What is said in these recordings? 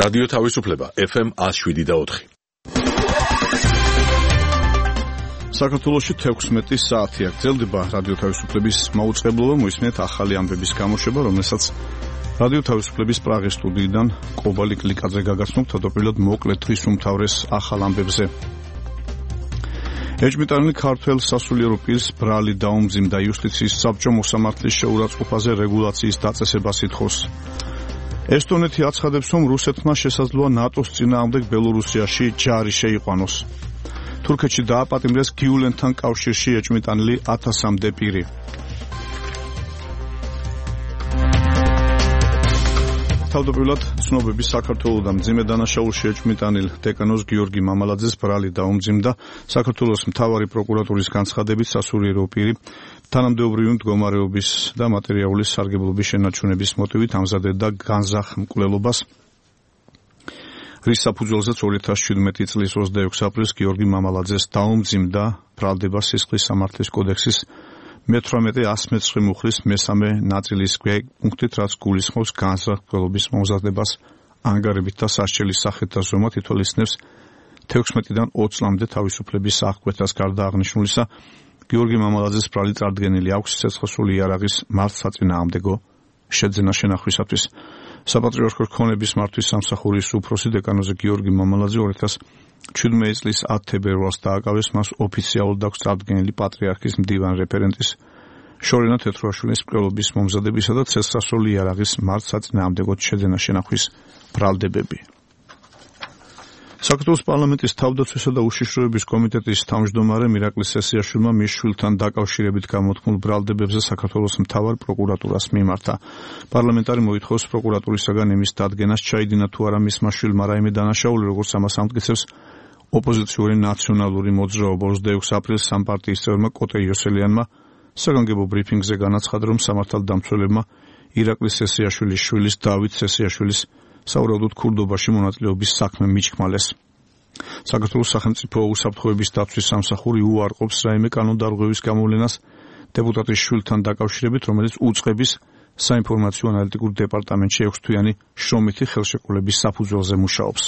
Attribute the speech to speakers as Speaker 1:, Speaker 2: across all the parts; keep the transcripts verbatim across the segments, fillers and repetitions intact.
Speaker 1: რადიო თავისუფლება ეფ ემ one oh seven და four.
Speaker 2: საქართველოში თექვსმეტი საათია გრძელდება რადიო თავისუფლების მაუწყებლობა, მოისმენთ ახალი ამბების გამოშვება, რომელსაც რადიო თავისუფლების პრაღის სტუდიიდან კობალი კლიკაძე გაგაცნობთ, თავდაპირველად მოკლედ დღის უმთავრეს ახალ ამბებზე. ეჭვმიტანილი ქართველ სასულიერო პირს ბრალი დაუმძიმდა, იუსტიციის საბჭო მოსამართლის შეურაცხყოფაზე რეგულაციის დაწესებას ითხოვს. ესტონეთი აცხადებს, რომ რუსეთმა შესაძლოა ნატოს წინააღმდეგ ბელორუსიაში ჯარი შეიყვანოს. თურქეთში დააპატიმრეს გიულენთან კავშირში ეჭვმიტანილი ათასამდე პირი. თავდაპირველად ცნობები საქართველოსთან მძიმე დანაშაულში ეჭვმიტანილ დეკანოზ გიორგი მამალაძეს ბრალი დაუმძიმდა. საქართველოს მთავარი პროკურატურის განცხადებით სასულიერო პირი თანამდებობრივი მდგომარეობის და მატერიალური სარგებლობის შენარჩუნების მოტივით ამზადებდა განზრახ-მკვლელობას, რის საფუძველზეც ორი ათას შვიდმეტი წლის ოცდაექვსი აპრილს გიორგი მამალაძეს დაუმძიმდა ბრალდება სისხლის სამართლის კოდექსის მეთვრამეტე ასმეცხრე მუხლის მესამე ნაწილის პუნქტით, რაც გულისხმობს განზრახ-მკვლელობის მომზადებას ანგარებით და სასჯელის სახით და ზომად ითვალისწინებს თექვსმეტიდან ოცი წლამდე თავისუფლების აღკვეთას. გარდა აღნიშნულისა, გიორგი მამალაძეს ბრალი წარდგენილი აქვს ცეცხლსრული იარაღის მართლსაწინააღმდეგო შეძენა შენახვისათვის. საპატრიარქოს ქონების მართვის სამსახურის უფროსი დეკანოზე გიორგი მამალაძე ორი ათას შვიდმეტი წლის ათი თებერვალს დააკავეს. მას ოფიციალურად აქვს წარდგენილი პატრიარქის მდივან რეფერენტის შორენა თეთრუაშვილის მკვლელობის მომზადებისა და ცეცხლსრული იარაღის მართლსაწინააღმდეგო შეძენა შენახვის ბრალდებები. საქართველოს პარლამენტის თავდაცვისა და უშიშროების კომიტეტის თავმჯდომარემ ირაკლი სესიაშვილმა მის შვილთან დაკავშირებით გამოთქმულ ბრალდებებზე საქართველოს მთავარ პროკურატურას მიმართა. პარლამენტარი მოითხოვს პროკურატურისაგან იმის დადგენას, ჩაიდინა თუ არა მისმა შვილმა რაიმე დანაშაული, როგორც ამას ამტკიცებს ოპოზიციური ნაციონალური მოძრაობა. ოცდაექვსი აპრილს სამპარტიის წევრმა კოტე იოსელიანმა საგანგებო ბრიფინგზე განაცხადა, რომ სამართალდამცველებმა ირაკლი სესიაშვილის შვილის დავით სესიაშვილის საუბრობთ ქურდობაში მონაწილეობის საქმე მიჩქმალეს. საქართველოს სახელმწიფო უსაფრთხოების დაცვის სამსახური უარყოფს რაიმე კანონდარღვევის გამოვლენას დეპუტატის შვილთან დაკავშირებით, რომელიც უწყების საინფორმაციო ანალიტიკურ დეპარტამენტში ექვსთვიანი შრომითი ხელშეკრულების საფუძველზე მუშაობს.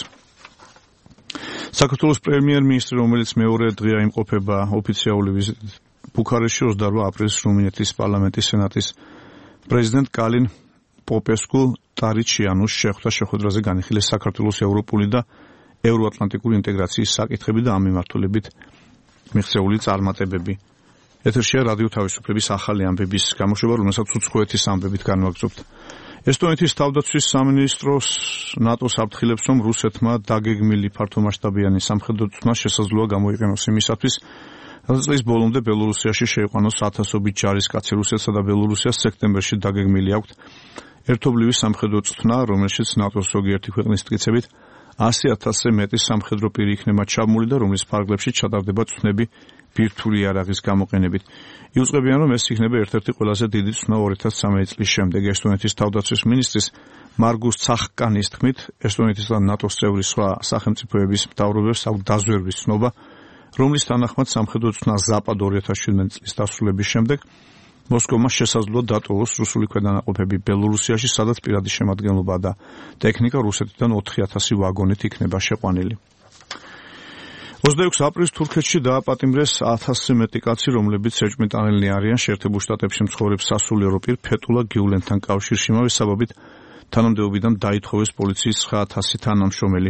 Speaker 2: საქართველოს პრემიერ-მინისტრი, რომელიც მეორე დღეა იმყოფება ოფიციალური ვიზიტით ბუქარესტში, ოცდაორი აპრილს რუმინეთის პარლამენტის სენატის პრეზიდენტ კალინ პოპესკუ ტარიჩიანუს შეხვდა. შეხვედრაზე განიხილეს საქართველოს ევროპული და ევროატლანტიკური ინტეგრაციის საკითხები და ამ მიმართულებით მიღწეული წარმატებები. ეთერშია რადიო თავისუფლების ახალი ამბების გამოშვება, რომელსაც უცხოეთის ამბებით განვაგრძობთ. ესტონეთის თავდაცვის სამინისტროს ნატოს აფრთხილებს, რომ რუსეთმა დაგეგმილი ფართომასშტაბიანი სამხედრო წვრთნა შესაძლოა გამოიყენოს იმისათვის, რაც წლის ბოლომდე ბელორუსიაში შეიყვანოს ათასობით ჯარისკაცი. რუსეთსა და ბელორუსიას სექტემბერში დაგეგმილი აქვთ ერთობლივი სამხედრო წვრთნა, რომელშიც ნატოს ზოგიერთი ქვეყნის მტკიცებით ასი ათასზე მეტი სამხედრო პირი იქნება ჩაბმული და რომლის ფარგლებში ჩატარდება წვრთნები ბირთვული იარაღის გამოყენებით. იუწყებიან, რომ ეს იქნება ერთ-ერთი ყველაზე დიდი წვრთნა ორი ათას ცხრამეტი წლის შემდეგ. ესტონეთის თავდაცვის მინისტრის მარგუს ცახკანის თქმით, ესტონეთის და ნატოს წევრი სხვა სახელმწიფოების მთავრობებს აქვს დაზვერვის ცნობა, რომლის თანახმად სამხედრო წვრთნა ზაპად ორი ათას შვიდმეტი წლის დასრულების შემდეგ მოსკოვმა შესაძლოა დატოვოს რუსული ქვედანაყოფები ბელორუსიაში, სადაც პირადი შემადგენლობა და ტექნიკა რუსეთიდან ოთხი ათასი ვაგონით იქნება შეყვანილი. ოცდაექვსი აპრილს თურქეთში დააპატიმრეს ათასზე მეტი კაცი, რომლებიც ეჭვმიტანილნი არიან. შეერთებულ შტატებში მცხოვრებს სასულიერო პირ ფეტულა გიულენთან კავშირში იმავე საბაბით თანამდებობიდან დაითხოვეს პოლიციის ცხრა ათასი თანამშრომელი.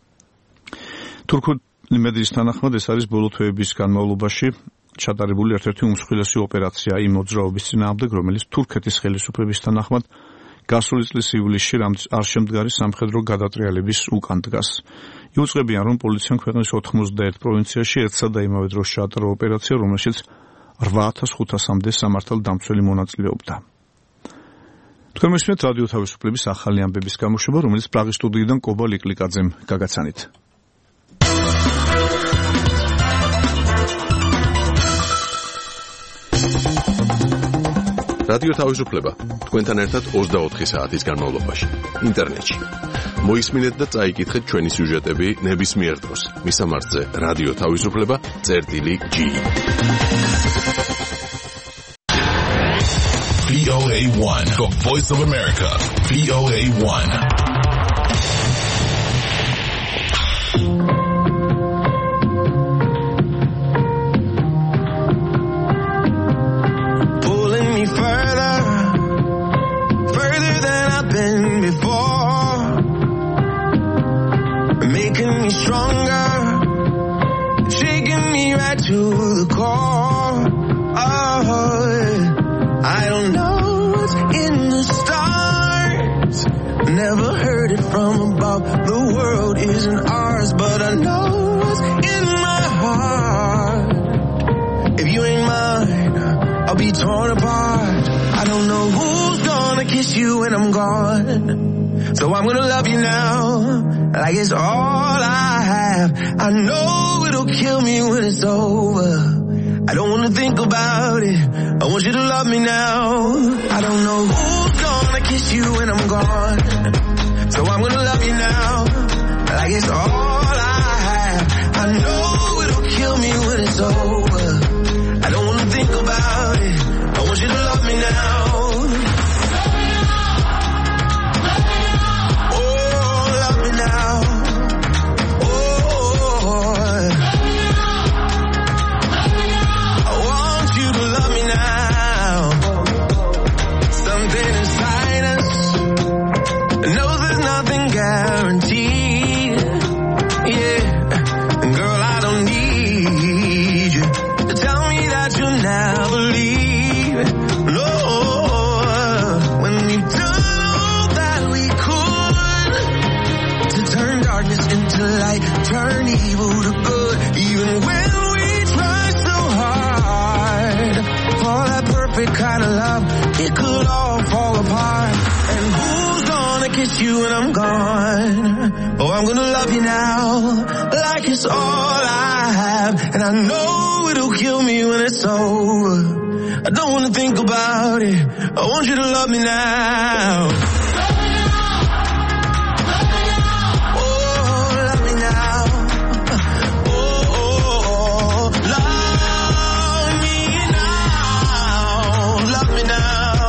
Speaker 2: თურქული მედიის თანახმად ეს არის ბოლო თვეების განმავლობაში ჩატარებული ერთ-ერთი უმსხვილესი ოპერაცია იმ მოძრაობის წინააღმდეგ, რომელიც თურქეთის ხელისუფლების თანახმად გასული წლის ივლისში არ შემდგარი სამხედრო გადატრიალების უკან დგას. იუწყებიან, რომ პოლიციამ ქვეყნის ოთხმოცდაერთ პროვინციაში ერთსა და იმავე დროს ჩაატარა ოპერაცია, რომელშიც რვა ათას ხუთასამდე სამართალდამცველი მონაწილეობდა. თქვენ მისმენთ რადიო თავისუფლების ახალი ამბების გამოშვება, რომელიც პრაღის სტუდიიდან კობალი კლიკაძემ გაგაცანით.
Speaker 1: რადიო თავისუფლება თქვენთან ერთად ოცდაოთხი საათის განმავლობაში ინტერნეტში. მოისმინეთ და წაიკითხეთ ჩვენი სიუჟეტები ნებისმიერ დროს. მისამართზე რადიო თავისუფლება წერტილი G. V O A one, the Voice of America. V O A one.
Speaker 3: be torn apart. I don't know who's gonna kiss you when I'm gone. So I'm gonna love you now, like it's all I have. I know it'll kill me when it's over. I don't wanna think about it, I want you to love me now. I don't know who's gonna kiss you when I'm gone. So I'm gonna love you now, like it's all I have. I know it'll kill me when it's over. I don't wanna think about it, I want you to love me now. Oh, love me now. Guaranteed, yeah. Girl, I don't need you to tell me that you'll never leave. No, when we've done all that we could to turn darkness into light, turn evil to good. Even when we try so hard for that perfect kind of love, it could all fall apart. And who's gonna kiss you when I'm gone? Oh, I'm gonna love you now, like it's all I have. And I know it'll kill me when it's over. I don't wanna think about it, I want you to love me now. Oh, love me now. Oh, love me now. Love me now.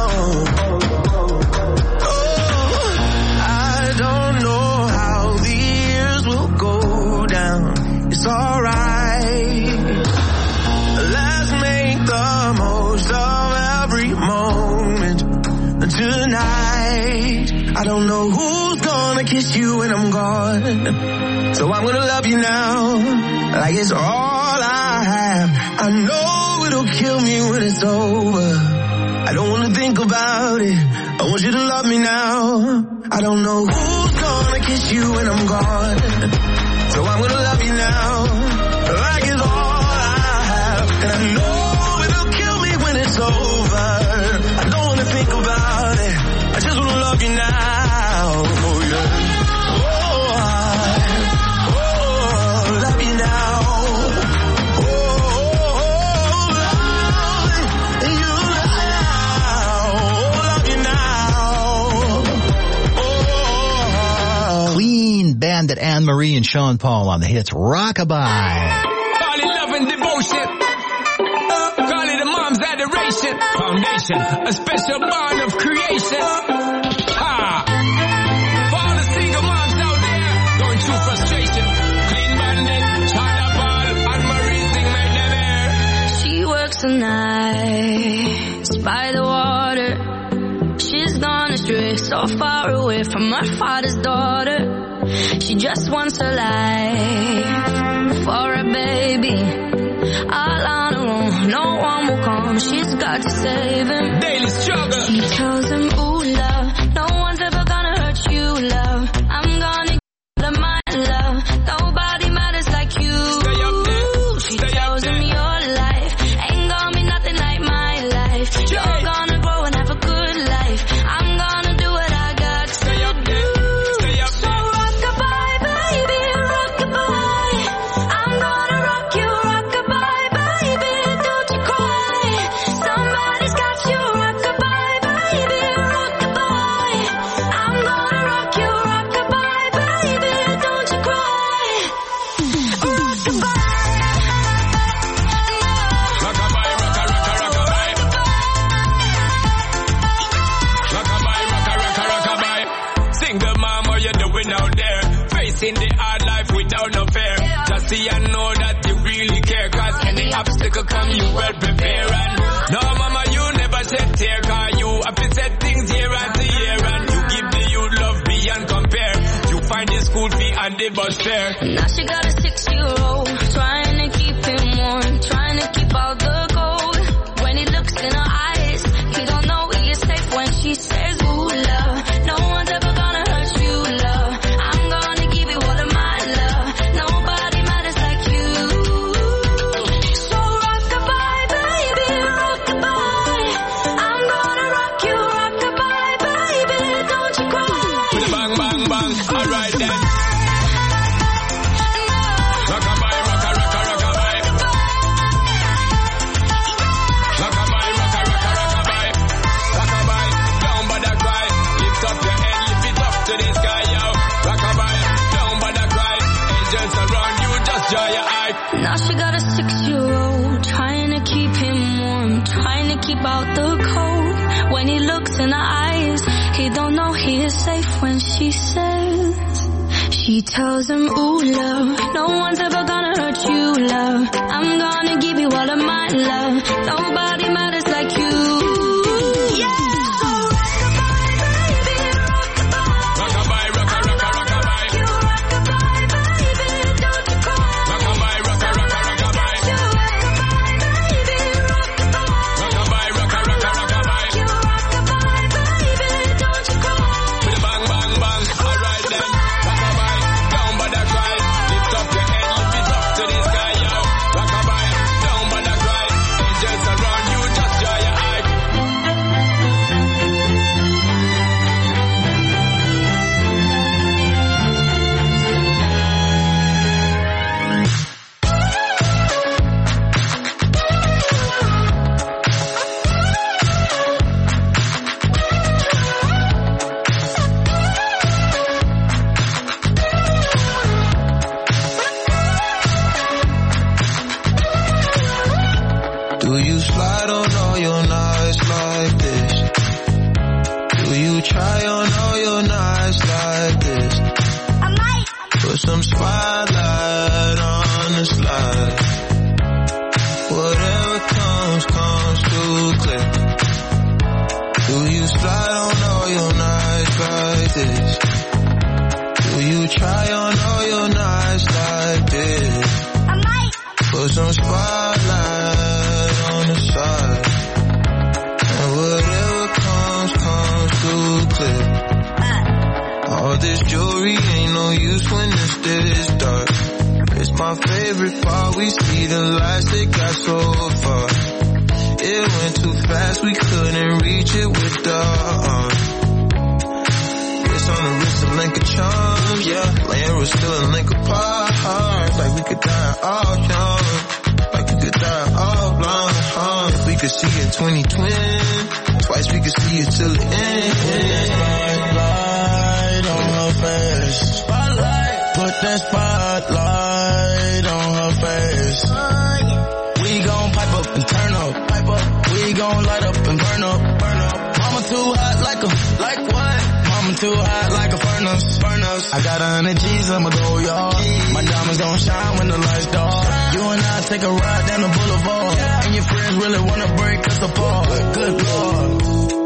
Speaker 3: It's alright. Let's make the most of every moment tonight. I don't know who's gonna kiss you when I'm gone. So I'm gonna love you now, like it's all I have. I know it'll kill me when it's over. I don't wanna think about it, I want you to love me now. I don't know who's gonna kiss you when I'm gone. So I'm gonna love you now, like it's all I have. And I know it'll kill me when it's over. I don't wanna think about it, I just wanna love you now. Oh yeah. Oh, I, oh, love you now. Oh, oh, oh, love you now. Love you now. Oh.
Speaker 4: Clean Bandit, Anne Marie and Sean Paul on the hits Rockabye.
Speaker 5: Call it love and devotion. Call it a mom's adoration. Foundation, a special bond of creation. Ah. For all the single moms out there going through frustration. Clean Bandit, Sean Paul, Anne Marie sing make them air.
Speaker 6: She works the nights by the water. She's gone astray, so far away from her father's daughter. She just wants a life for a baby. All on her own, no one will come. She's got to save him.
Speaker 5: Daily struggle.
Speaker 6: She tells him, ooh, love, no one's ever gonna hurt you, love. I'm gonna give them my love. Nobody matters like you.
Speaker 5: Stay up there.
Speaker 6: She
Speaker 5: Stay
Speaker 6: tells
Speaker 5: up there.
Speaker 6: him your life ain't gonna be nothing like my life. You're
Speaker 5: Hey.
Speaker 6: gonna grow and have a good life. I'm gonna do what I got to
Speaker 5: Stay up
Speaker 6: do.
Speaker 5: there. Stay up
Speaker 6: So
Speaker 5: there.
Speaker 6: rock-a-bye, baby, rock-a-bye. I'm gonna rock you, rock-a-bye, baby, don't you cry. Somebody's got you, rock-a-bye, baby, rock-a-bye. I'm gonna rock you, rock-a-bye, baby, don't you cry. Rock-a-bye.
Speaker 5: Rockabye, rocka, rocka, rockabye. Rockabye, rocka, rocka, rockabye. Single mom, what you doing out there? Facing the hard life without no fear. Just see and know that you really care. Cause any obstacle come, you well prepare. And no, mama, you never shed tear. Cause you have to set things year after year. And you give the youth love beyond compare. You find the school fee and the bus fare.
Speaker 6: Now she got a six-year-old, trying to keep him warm, trying to keep out the cold. When he looks in her eyes, he don't know he is safe when she says, ooh, love, no one's ever gonna hurt you, love. I'm gonna give you all of my love. Nobody matters like you. So rock-a-bye, baby, rock-a-bye. wanna keep out the cold. When he looks in her eyes, he don't know he is safe when she says, she tells him, ooh, love, no one's ever gonna hurt you, love. I'm gonna give you all of my love. Nobody matters like you.
Speaker 3: I got a hundred G's, I'ma go, y'all. My diamonds don't shine when the lights dark. You and I take a ride down the boulevard, and your friends really wanna break us apart. Good Lord.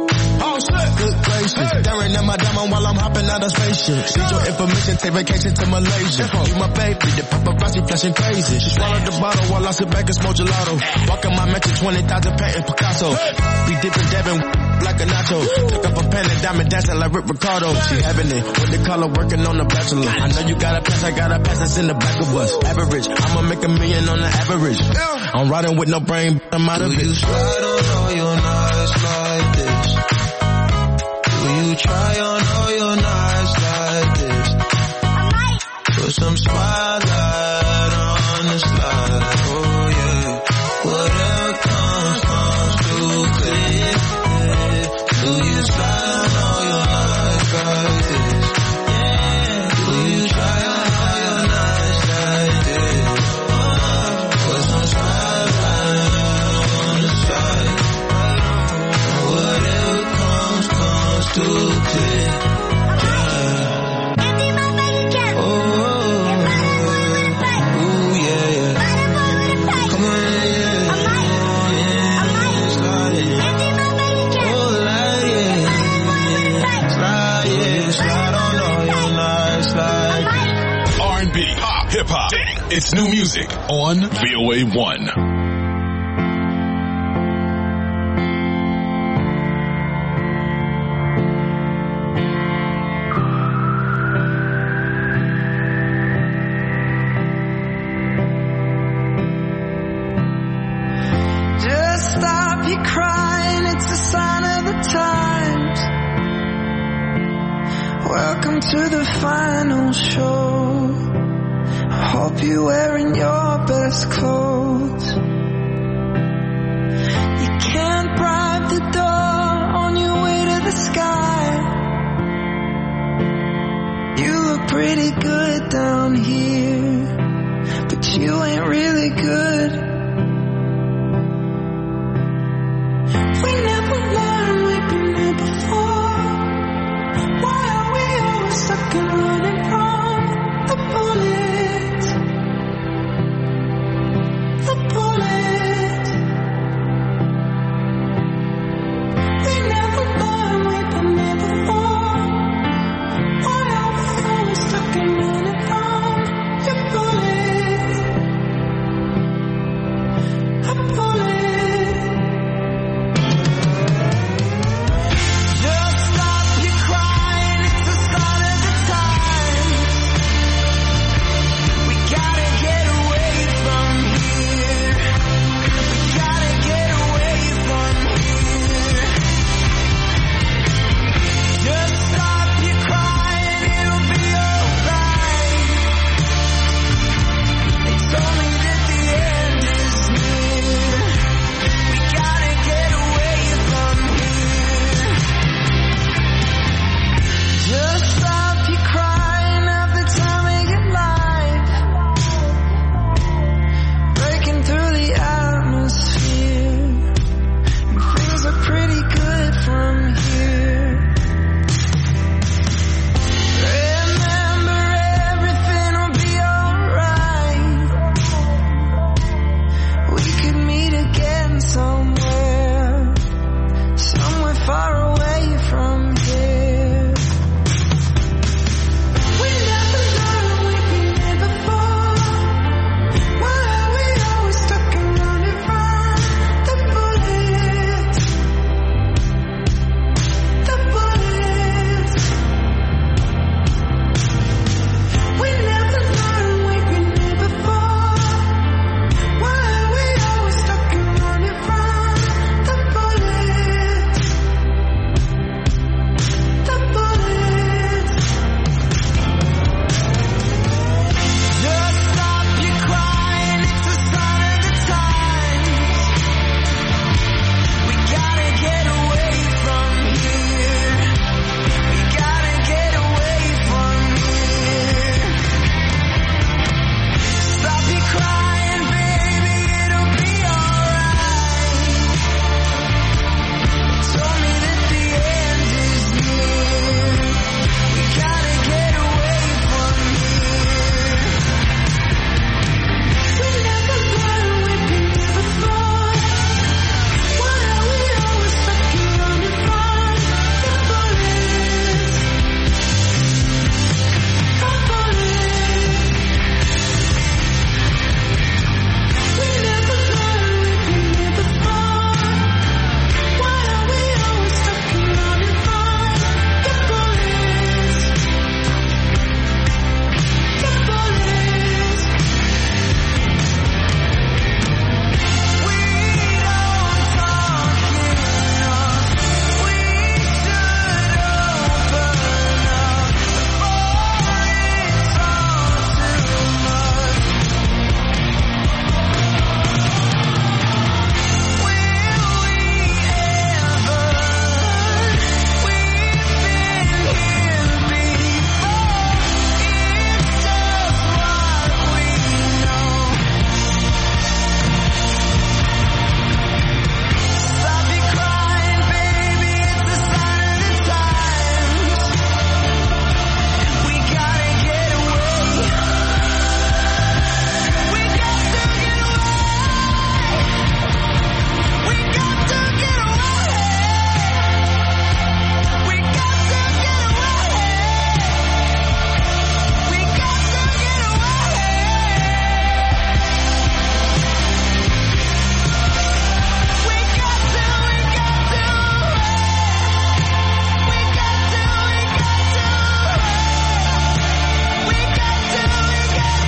Speaker 3: Oh shit. Good gracious. Staring at my diamond while I'm hopping out of spaceship. Need your information, take vacation to Malaysia. You my baby, the paparazzi flashing crazy. She swallowed the bottle while I sit back and smoke gelato. Walking my mansion, twenty thousand patent Picasso. We dipping, dabbing like a nacho. Took up a pen and diamond dancing like Rick Ricardo. She having it with the color working on the bachelor. I know you got a pass, I got a pass that's in the back of us. Average, I'ma make a million on the average. I'm riding with no brain, I'm out of it. Do you slide on all your nights like this? Do you try on all your nights like this? Put some spotlight on the slide, oh yeah. Whatever comes, comes too clear. Do you slide on all your nights like this? Do you try on all your nights like this? Put some spotlight on the side. Whatever comes, comes too clear. Oh, ooh, yeah, yeah. Come on, yeah. Slide it. Oh, slide it. Slide it. Slide on all your nights like
Speaker 7: R and B, pop, hip hop. It's new music on V O A one.
Speaker 3: to the final show. I hope you're wearing your best clothes. You can't bribe the door on your way to the sky. You look pretty good down here, but you ain't really good. far away from here. We never learned we can never fall. Why are we always stuck and running from the bullets? The bullets. We never learned we can never fall. Why are we always stuck and running from the bullets? The bullets. Just stop your crying, it's the sign of the times. We gotta get away from here. We gotta get away from here. Stop your crying, baby, it'll be alright. Told me that the end is near. We gotta get away from here. We never learned we can never fall. Why are we always stuck and running from the bullets? The bullets. We never learned we can never fall. Why are we always stuck and running from the bullets? The bullets. We don't talk enough. We should open up before it's all too much. Will we ever learn? We've been here before. It's just what we know. Stop your crying, baby, it's the sign of the times. We gotta get away. We got to get away. We got to get away. We got to get away. We got to get away. We got to, we got to. We got to, we got to. We got to, we got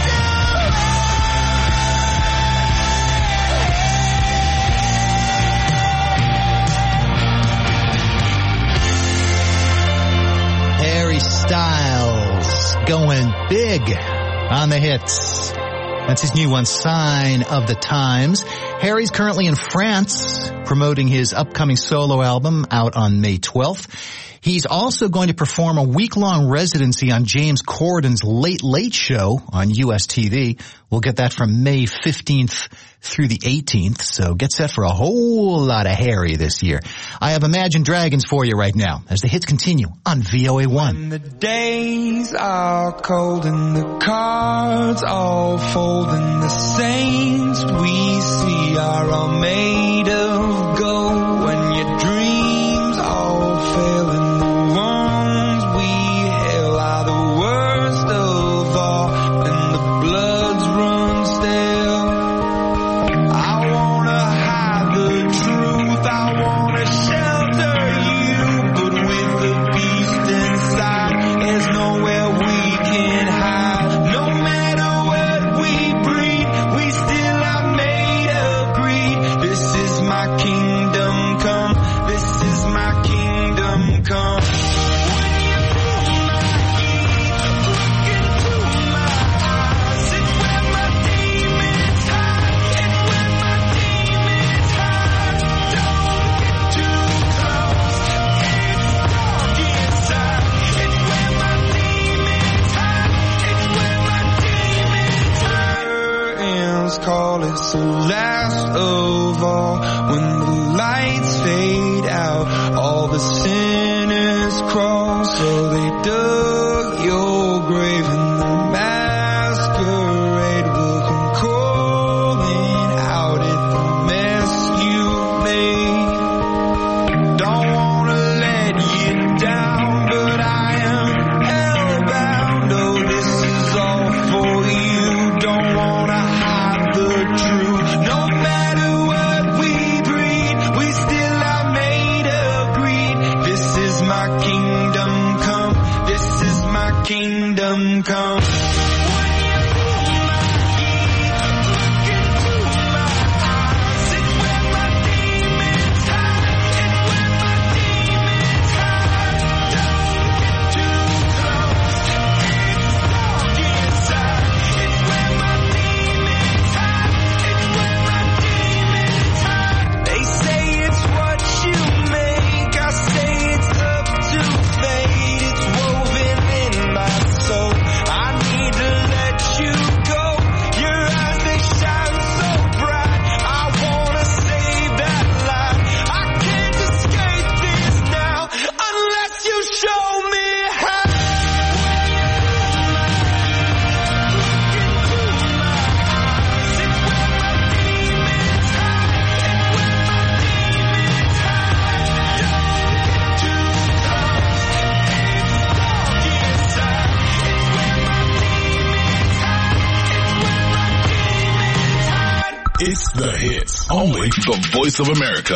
Speaker 4: Harry Styles going big on the hits. That's his new one, Sign of the Times. Harry's currently in France promoting his upcoming solo album out on May twelfth. He's also going to perform a week-long residency on James Corden's Late Late Show on U S T V. We'll get that from May fifteenth through the eighteenth, so get set for a whole lot of Harry this year. I have Imagine Dragons for you right now as the hits continue on V O A one.
Speaker 3: When the days are cold and the cards all fold and the saints we see are all made of gold, when your dreams all fail and the ones we hail are the worst of all and the bloods run stale. I wanna hide the truth, I wanna shelter you, but with the beast inside, there's nowhere we can hide. No matter what we breed, we still are made of greed. This is my kingdom come, this is my kingdom come. When you pull my heat, look into my eyes, it's where my demons hide, it's where my demons hide. Don't get too close, it's dark inside, it's where my demons hide, it's where my demons hide. Curtains call, it's the last of all. When the lights fade out, all the sinners crawl, so they dug your grave and the masquerade will come calling out at the mess you made. Don't wanna
Speaker 7: the voice of America.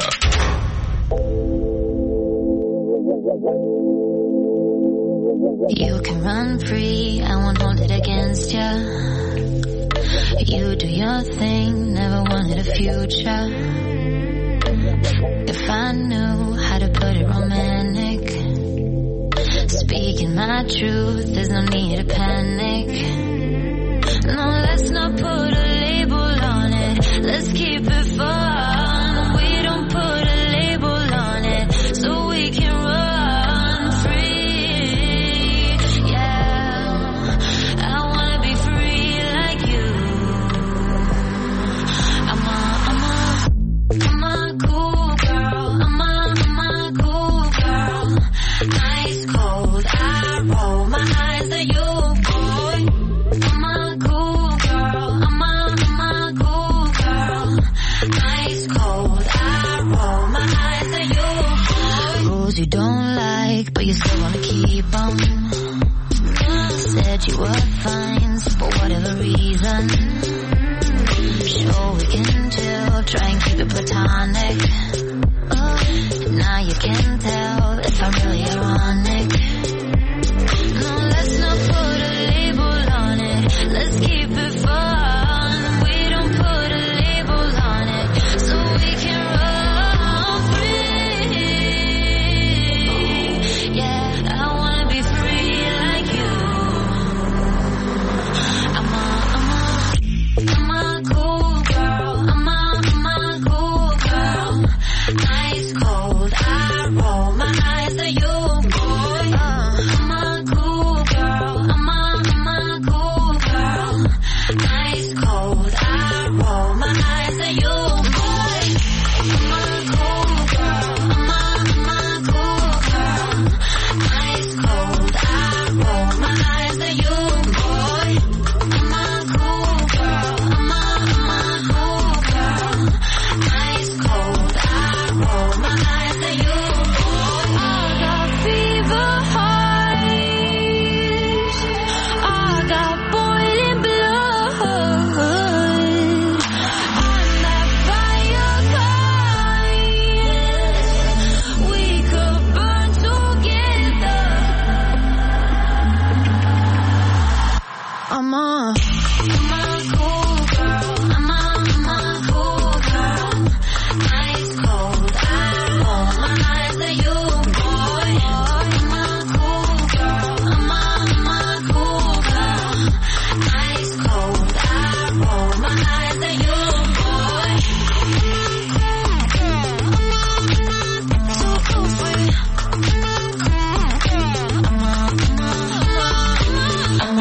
Speaker 6: You can run free, I won't hold it against ya. You do your thing, never wanted a future. If I knew how to put it romantic, speaking my truth, there's no need to panic. No, let's not put a label on it, let's keep it fun. We don't put a label on it, so we can run free. Yeah, I wanna be free like you. I'm a, I'm a, I'm a cool girl. I'm a, I'm a cool girl. Ice cold, I roll my eyes at you, boy. I'm a cool girl. I'm a, I'm a cool girl. Ice cold, I roll my eyes at you, boy. Rules you don't like, but you still wanna keep them. Said you were fine, for whatever reason. Sure we can chill, try and keep it platonic. Oh, now you can tell if I'm really ironic. No, let's not put a label on it, let's keep it fun. We don't put a label on it, so we can run free. Yeah, I wanna be free like you. I'm a, I'm a, I'm a cool girl. I'm a, I'm a cool girl. Ice cold, I roll my eyes at you, boy. Uh, I'm a cool girl. I'm a, I'm a cool girl. Ice cold, I roll my eyes at you, boy. I'm a cool girl. I'm a, I'm a cool girl. Ice cold, I roll my eyes at you, boy. I'm a cool girl. I'm a, I'm a cool girl. Ice cold, I roll my eyes at you, boy. I got fever hearts, I got boiling blood. I'm that fire kind, we could burn together. I'm a, I'm a cool girl. I'm a, I'm a cool girl. Ice cold, I roll my eyes at you, boy. I'm a cool girl. I'm a, I'm a cool girl. Ice cold, I roll my eyes at you, boy. So cool for you. I'm a, I'm a, I'm a,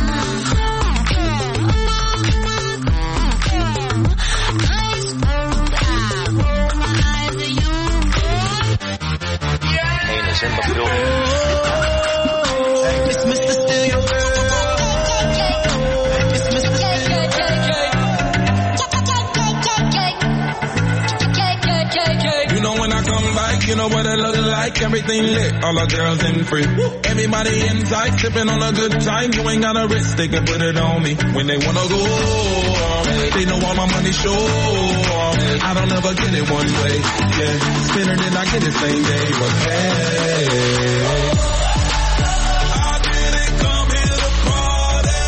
Speaker 6: ice cold, I roll my eyes at you, boy.
Speaker 8: Kane is in the building.
Speaker 3: It's Mister Steal Your Girl. It's Mister Steal Your
Speaker 5: You know when I come back, you know what it look like. Everything lit, all the girls in free. Everybody inside, sipping on a good time. You ain't got a risk, they can put it on me. When they wanna go, they know all my money show. I don't ever get it one way, yeah. Spend it and I get it same day, but hey. I didn't come here to party.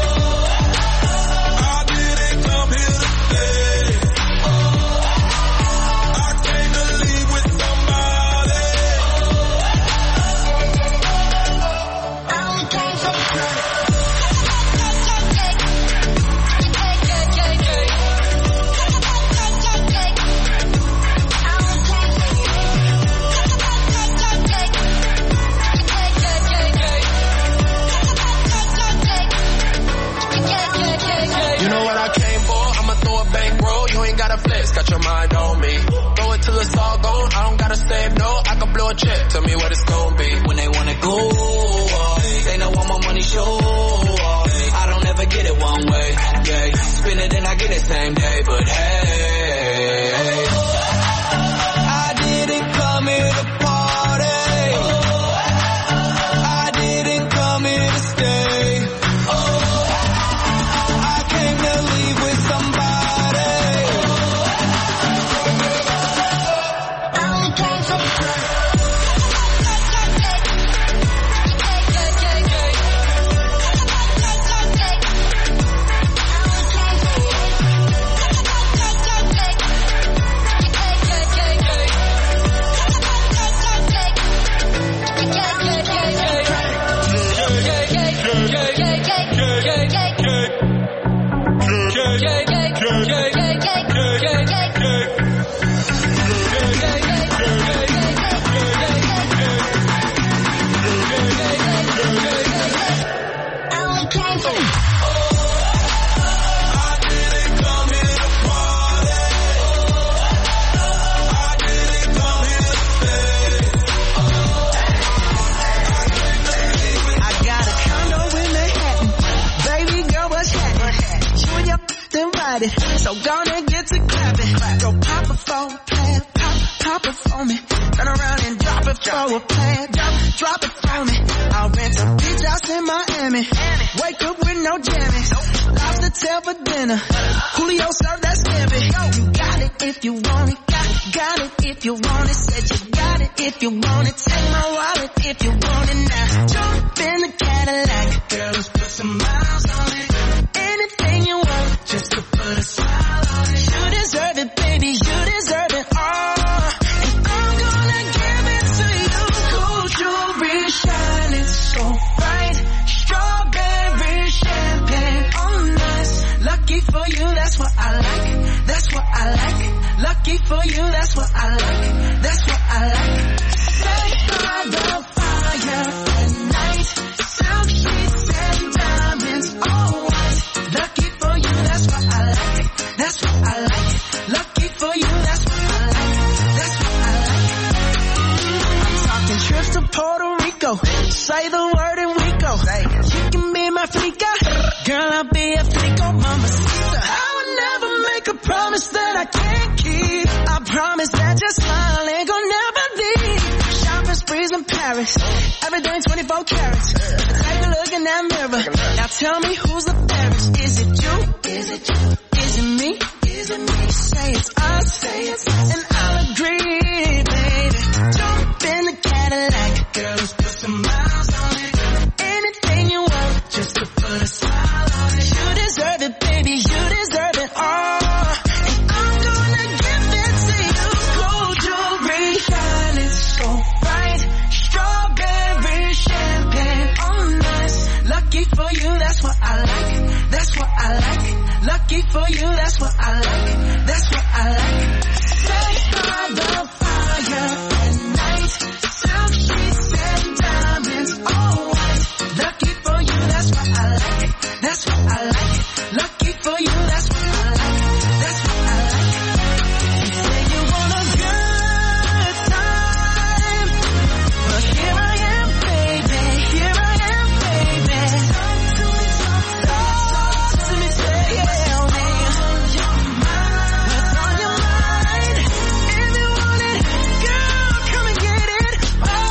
Speaker 5: I didn't come here to stay. I came to leave with somebody.
Speaker 6: I only came from
Speaker 3: You know what I came for? I'ma throw a bankroll. You ain't gotta flex, got your mind on me. Throw it till it's all gone. I don't gotta save, no. I can blow a check. Tell me what it's gonna be. When they wanna go, uh, they know all my money show. Uh, I don't ever get it one way. Yeah, spin it and I get it same day. But hey, I didn't come here to party. I didn't come here to stay. I came to leave with somebody. So gonna get to clapping. Go pop it for a plan, pop, pop it for me. Turn around and drop it for a plan, drop, drop it for me. I'll rent a beach house in Miami. Wake up with no jammies. Lobster tail for dinner. Julio served that scampi. You got it if you want it. Got, got it if you want it. Said you got it if you want it. Take my wallet if you want it now. Jump in the Cadillac. Girl, let's put some miles on it. Anything you want, just to put a smile on it. You deserve it, baby, you deserve it all. And I'm gonna give it to you. Gold jewelry shining so bright. Strawberry champagne on us. Lucky for you, that's what I like. That's what I like. Lucky for you, that's what I like. That's what I like. Set by the fire at night. Silk sheets and diamonds all white. Lucky for you, that's what I like. That's what I like. Lucky for you, that's what I like. That's what I like. I'm talking trips to Puerto Rico. Say the word and we go. You can be my flica. Girl, I'll be a flico, mamacita. I would never make a promise that I can't keep. I promise that your smile ain't gonna never leave. Shopping sprees in Paris. Everything twenty-four carats. Take a look in that mirror. Now tell me who's the fairest. Is it you? Is it you? Is it me? Is it me? Say it's us. Say it's us. And I'll agree, baby. Jump in the Cadillac. Girl, let's put some miles on it. Anything you want, just to put a smile on it. You deserve it, baby. You deserve it all. And I'm gonna give it to you. Gold jewelry shining so bright. Strawberry champagne on us. Lucky for you, that's what I like. That's what I like. Lucky for you, that's what I like. That's what I like. Set by the fire at night. Silk sheets and diamonds all white. Lucky for you, that's what I like. That's what I like. Lucky for you, that's what I like. That's what I like. You say you want a good time, but here I am, baby. Here I am, baby. Talk to me, talk to me, tell me what's on your mind. If you want it, girl, come and get it. Oh.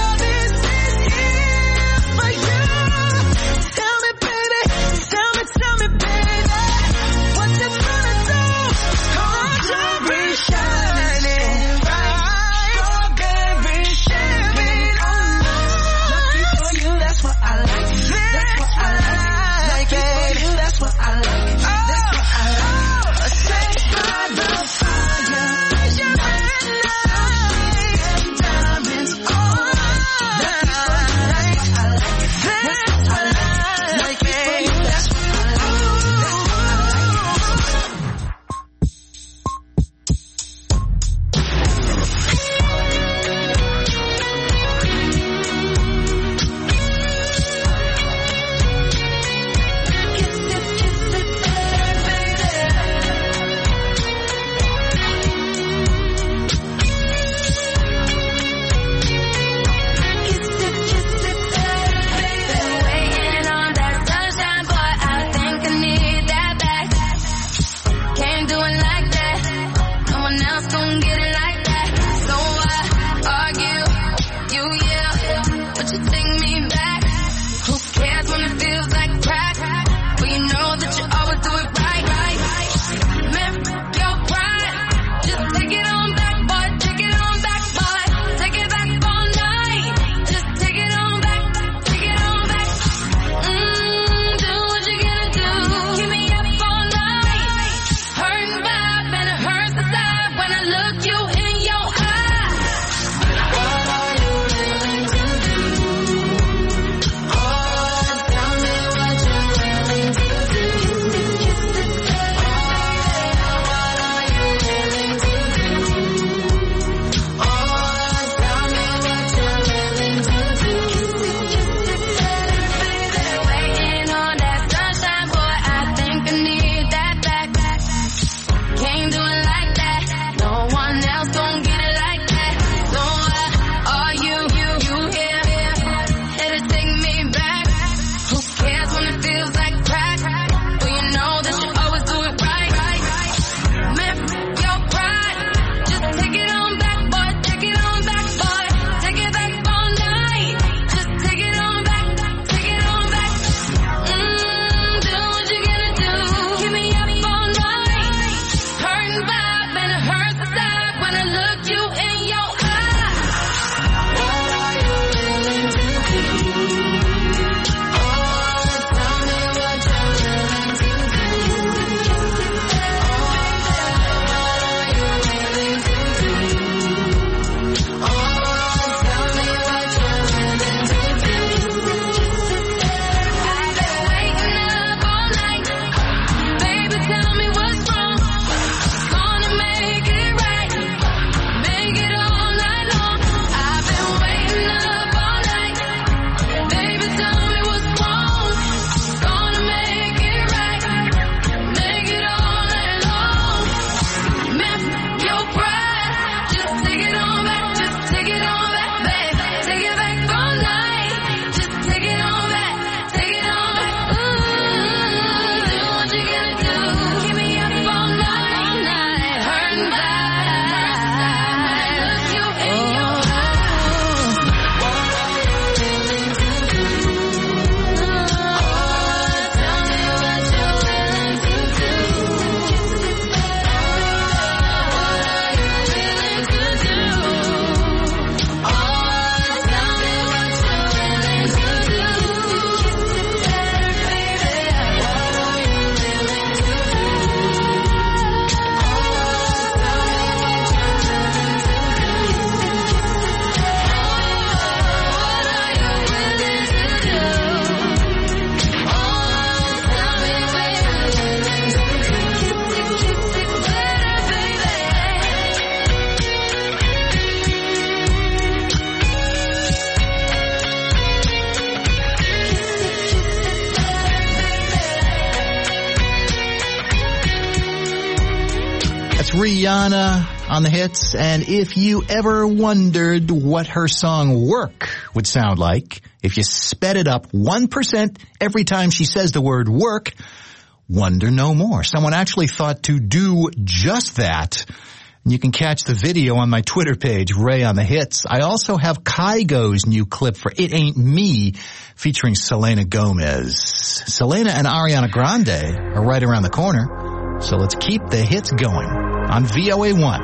Speaker 4: Rihanna on the hits. And if you ever wondered what her song Work would sound like if you sped it up one percent every time she says the word work, wonder no more. Someone actually thought to do just that. You can catch the video on my Twitter page, Ray on the Hits. I also have Kygo's new clip for It Ain't Me featuring Selena Gomez. Selena and Ariana Grande are right around the corner, so let's keep the hits going on V O A one.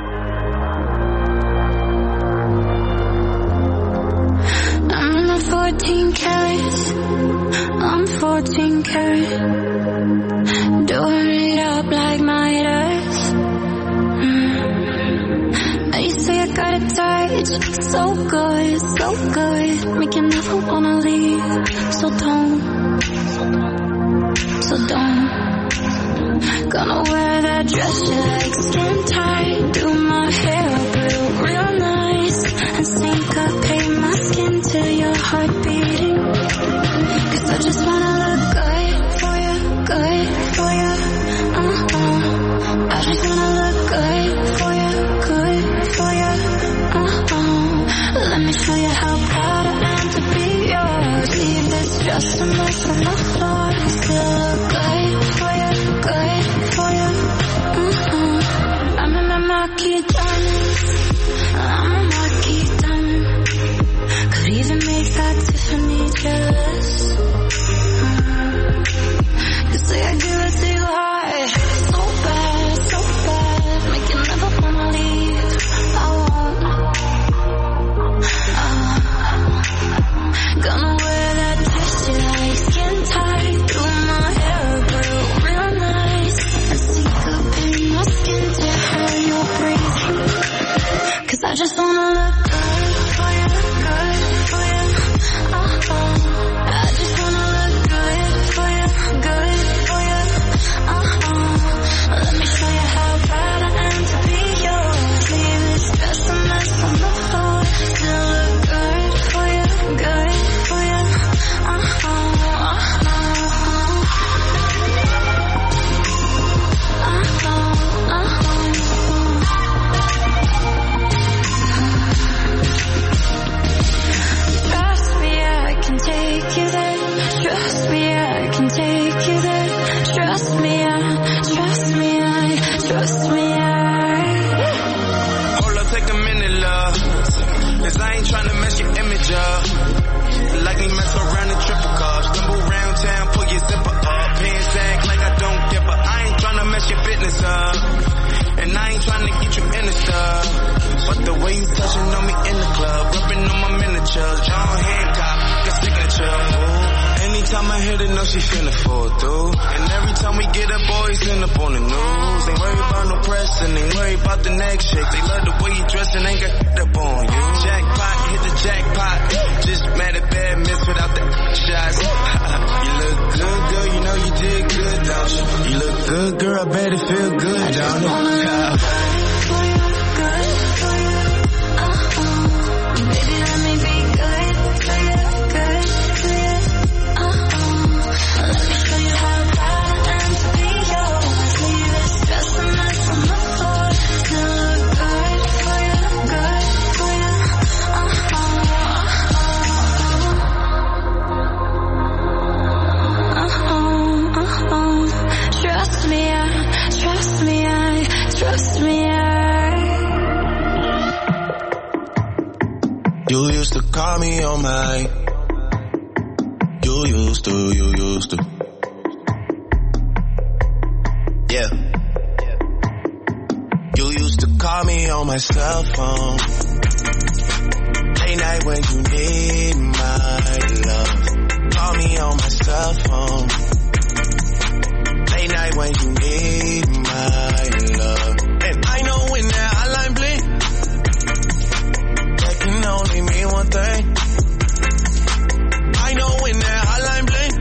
Speaker 6: I'm a fourteen karat, I'm fourteen karat, doing it up like Midas. You say I got a touch, so good, so good, make you never wanna leave. So don't, so don't. Gonna wear that dress you like, skin tight, do my hair up real, real nice, and syncopate my skin till your heart beating. Cause I just wanna look good for you, good for you. Uh-huh. I just wanna look good for you, good for you. Uh-huh. Let me show you how proud I am to be yours. Leave this just a mess on the floor. Still look good for you, good for you. Uh-huh. I'm in my marquee diamonds, I'm a marquee diamond. Could even make that Tiffany jealous. Uh-huh. You say I give it to you hard, so bad, so bad, make you never wanna leave. I won't. Uh, gonna wear that dress you like, skin tight, do my hair real, real nice, and syncopate my skin to how you're breathing. Cause I just wanna look good for you, good for you. Uh-huh. I just wanna look good for you, good for you. Uh-huh. Let me show you how proud I am to be yours. Leave this dress a mess on the floor. Still look good for you, good for you. Uh-huh. Uh-huh. Uh-huh. Uh-huh. Trust me, I can take you there. Trust me, I can take you there. Trust me, I, trust me, I, trust me, I.
Speaker 3: Hold up, take a minute, love. Cause I ain't tryna mess your image up. Like me mess around in triple cups. Stumble around town, pull your zipper up. Pants act like I don't give a. I ain't tryna mess your business up. And I ain't tryna get you in the stuff. But the way you touching on me in the club, rubbing on my miniatures, John Hancock, the signature. Ooh. Anytime I hit it, know she finna fall through. And every time we get up, boys end up on the news. Ain't worried about no press and ain't worried about the next shit. They love the way you dress and ain't got up on you. Jackpot, hit the jackpot. Just mad at bad, miss without the shots. You look good, girl, you know you did good, don't you? You look good, girl, I bet it feel good, don't it?
Speaker 6: Baby, let me be good for you, good for you. Uh-huh. Let me show you how proud I am to be yours. Leave this dress a mess on the floor. Still look good for you, good for you. Uh-huh. Uh-huh. Uh-huh. Trust me, I, trust me, I, trust me, I.
Speaker 3: You used to call me on my. You used to, you used to. Yeah. You used to call me on my cell phone. Late night when you need my love. Call me on my cell phone. Late night when you need my love. And I know when that hotline blink, that can only mean one thing. I know when that hotline blink,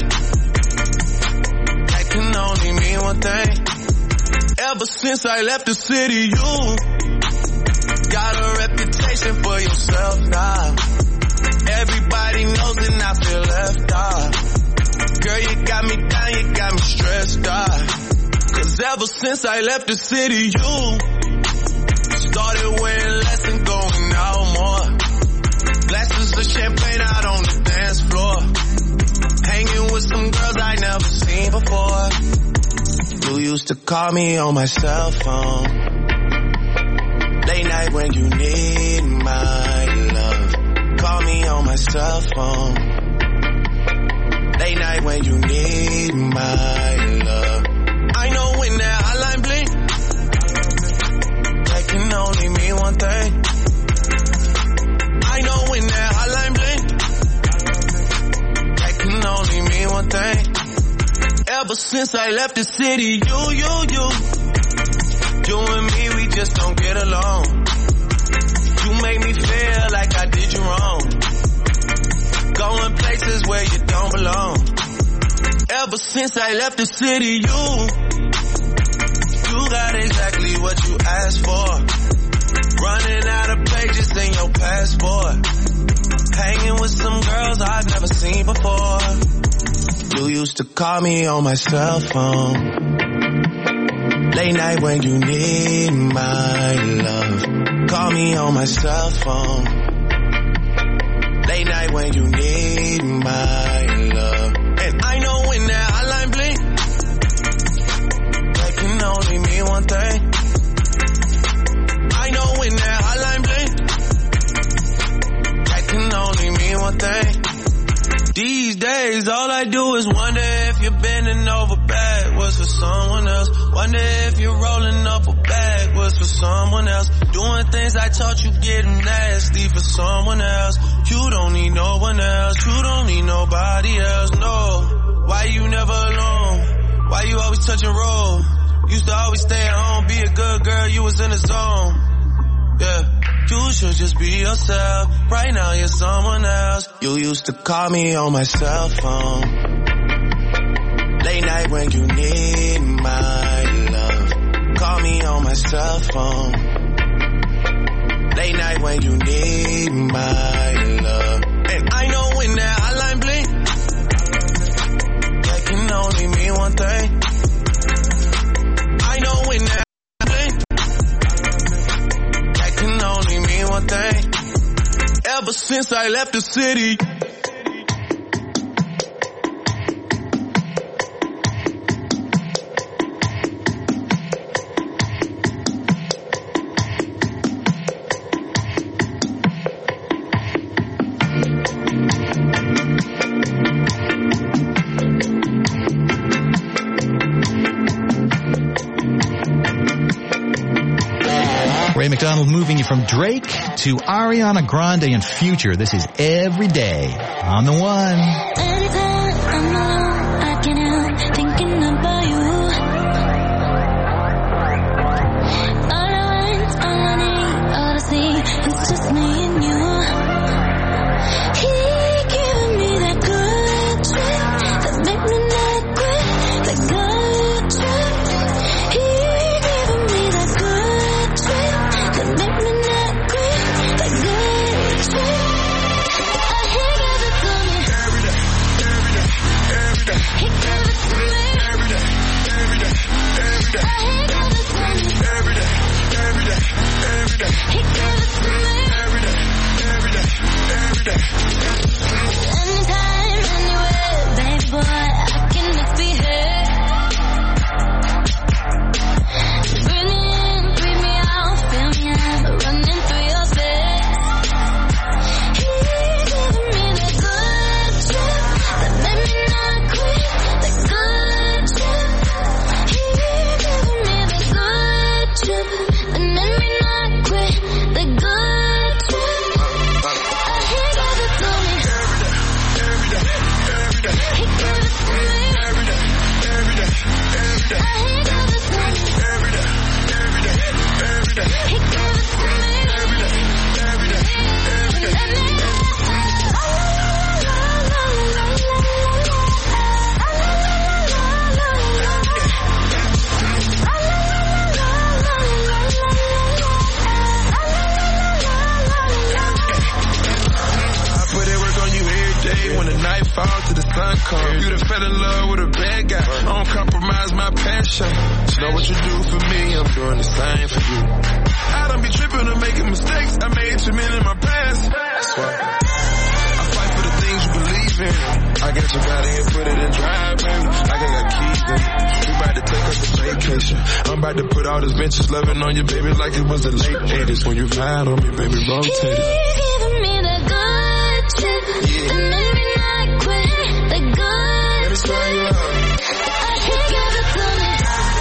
Speaker 3: that can only mean one thing. Ever since I left the city, you got a reputation for yourself now. Everybody knows and I feel left out. Girl, you got me down, you got me stressed out. Cause ever since I left the city, you used to call me on my cell phone. Late night when you need my love. Call me on my cell phone. Late night when you need my love. I know when that hotline blink, that can only mean one thing. I know when that hotline blink, that can only mean one thing. Ever since I left the city, you, you, you, you and me, we just don't get along. You make me feel like I did you wrong. Going places where you don't belong. Ever since I left the city, you, you got exactly what you asked for. Running out of pages in your passport. Hanging with some girls I've never seen before. You used to call me on my cell phone. Late night when you need my love. Call me on my cell phone. Late night when you need my love. And I know when that hotline blink, that can only mean one thing. I know when that hotline blink, that can only mean one thing. These days, all I do is wonder if you're bending over backwards for someone else. Wonder if you're rolling up a backwards for someone else. Doing things I taught you getting nasty for someone else. You don't need no one else. You don't need nobody else, no. Why you never alone? Why you always touch and roll? Used to always stay at home, be a good girl, you was in the zone. Yeah. You should just be yourself. Right now you're someone else. You used to call me on my cell phone. Late night when you need my love. Call me on my cell phone. Late night when you need my love. And I know when that hotline blink, that can only mean one thing. I know when that one thing. Ever since I left the city,
Speaker 4: Ray McDonald moving you from Drake to Ariana Grande and Future. This is Every Day on the One.
Speaker 6: Anytime I'm alone, I can't help thinking about you. All I want, all I need, all I see is just me and you. He giving me that good trip that make me not quit. That good trip. He giving me that good trip that make me not quit. That good trip. I hear give it to me. Every day, every day, every day. He give it to me. Every day, every day, every day. I hear give it to me. Every day, every day, every day. He give it to me. Every day, every day, every day. Anytime, anywhere, baby boy, I can misbehave. Breathe me in, breathe me out, feel me out, running through your face. He's giving me that good trip that made me not quit. That good trip. He's giving me that good trip that made me not quit. That good trip. I hear give it to me. Every day, every day, every day. He give it to me. Every day, every day, every day. I hear give it to me. Every day, every day, every day. He give it to me. Every day, every day, every day.
Speaker 3: I put in work on you every day. When the night falls to the sun comes, you done fell in love with a bad guy. I don't compromise my passion. Just know what you do for me, I'm doing the same for you. I don't be tripping or making mistakes. I made too many in my past. That's why I fight for the things you believe in. I get your body and put it in drive, baby. I got keys, baby. We about to take us a vacation. I'm about to put all this vintage loving on you, baby, like it was the late eighties. When you lied on me, baby, rotate it.
Speaker 6: He's giving me the good shit. Yeah. The maybe not quit, the good.
Speaker 3: Let me turn you up.
Speaker 6: He gave it to me.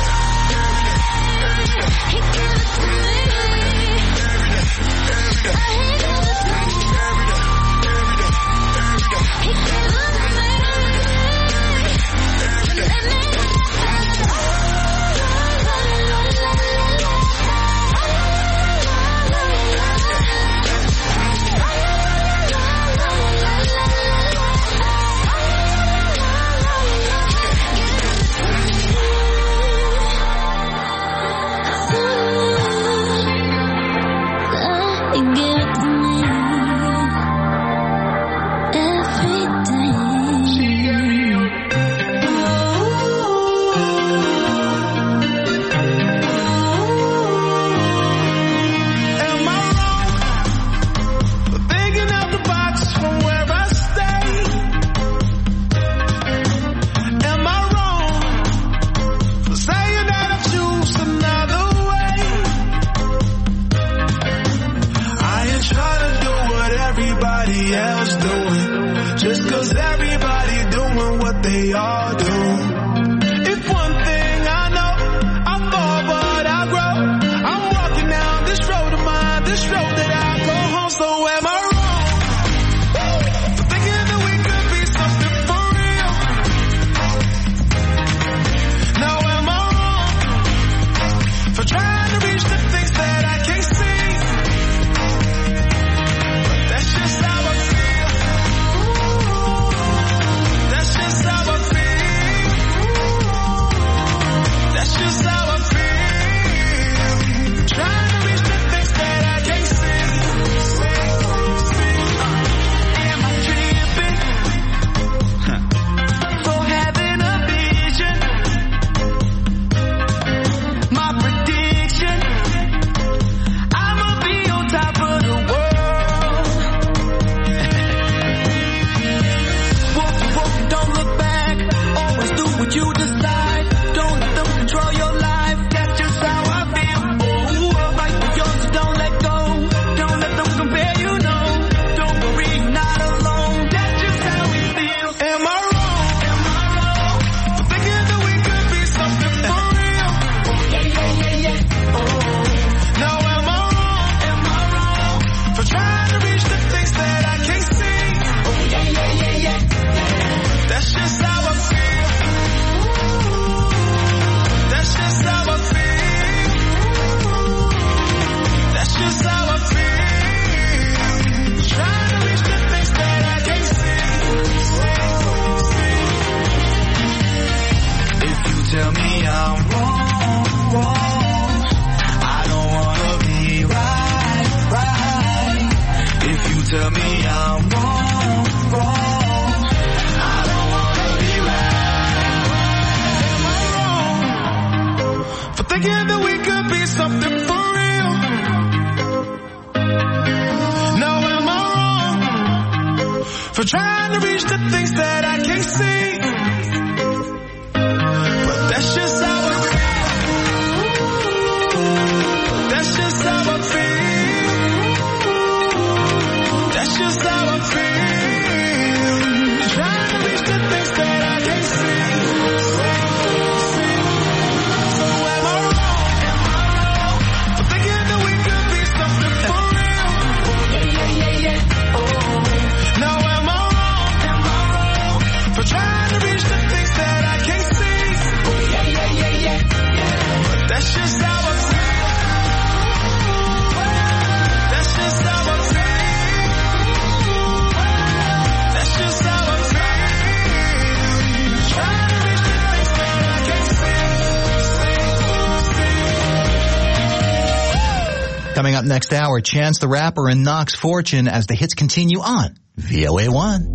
Speaker 6: He gave it to me. He gave it to me. He gave it to me.
Speaker 4: Coming up next hour, Chance the Rapper and Knox Fortune as the hits continue on V O A one.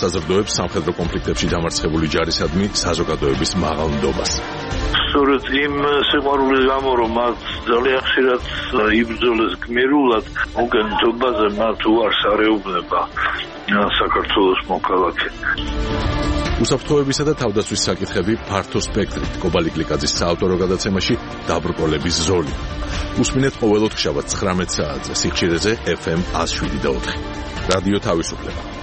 Speaker 1: ესაზრდოებს სამხედრო კონფლიქტებში დამარცხებული ჯარისადმი საზოგადოების მაღალ ნდობას.
Speaker 8: სწორედ იმ სიყვარულის გამო, რომ მათ ძალიან ხშირად იბრძოლეს გმირულად, უკანასკნელზე მათ უარს არეუბნება საქართველოს მოქალაქე.
Speaker 1: უსაფრთხოებისა და თავდაცვის საკითხები ფართო სპექტრით კობალი გლიკაძის საავტორო გადაცემაში დაბრკოლების ზოლი. უსმინეთ ყოველ ოთხშაბათს ცხრამეტ საათზე სიხშირეზე ეფ ემ ათს შვიდი და ოთხი. რადიო თავისუფლება.